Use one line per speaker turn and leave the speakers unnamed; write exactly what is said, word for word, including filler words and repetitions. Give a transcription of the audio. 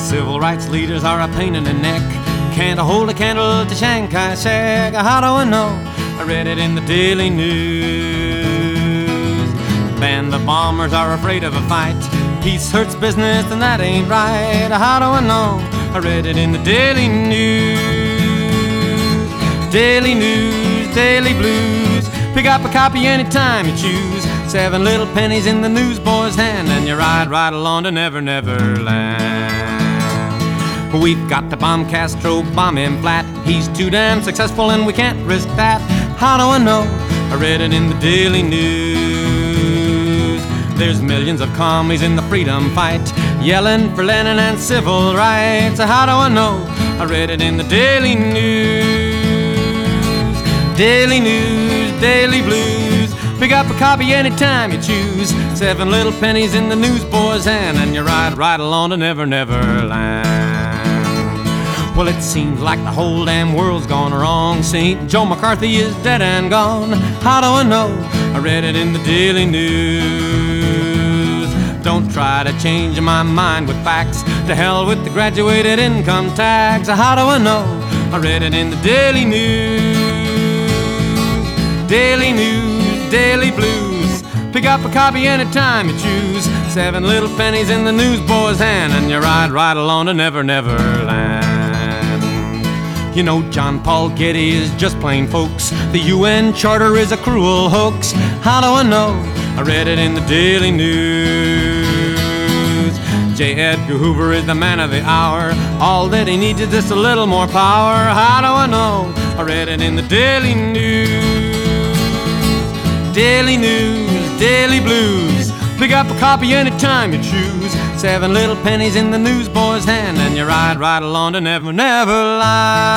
Civil rights leaders are a pain in the neck. Can't hold a candle to Chiang Kai-shek. How do I know? I read it in the Daily News. Band the bombers are afraid of a fight. Peace hurts business and that ain't right. How do I know? I read it in the Daily News. Daily News, Daily Blues. Pick up a copy anytime you choose. Seven little pennies in the newsboy's hand, and you ride right along to Never Never Land. We've got to bomb Castro, bomb him flat. He's too damn successful and we can't risk that. How do I know? I read it in the Daily News. There's millions of commies in the freedom fight, yelling for Lenin and civil rights. How do I know? I read it in the Daily News. Daily News, Daily Blues. Pick up a copy anytime you choose. Seven little pennies in the newsboy's hand, and you ride right along to Never Never Land. Well, it seems like the whole damn world's gone wrong. Saint Joe McCarthy is dead and gone. How do I know? I read it in the Daily News. Don't try to change my mind with facts. To hell with the graduated income tax. How do I know? I read it in the Daily News. Daily News, Daily Blues. Pick up a copy anytime you choose. Seven little pennies in the newsboy's hand, and you ride right along to Never Never Land. You know John Paul Getty is just plain folks. The U N Charter is a cruel hoax. How do I know? I read it in the Daily News. J. Edgar Hoover is the man of the hour. All that he needs is just a little more power. How do I know? I read it in the Daily News. Daily News, Daily Blues. Pick up a copy anytime you choose. Seven little pennies in the newsboy's hand, and you ride right along to Never Never Land.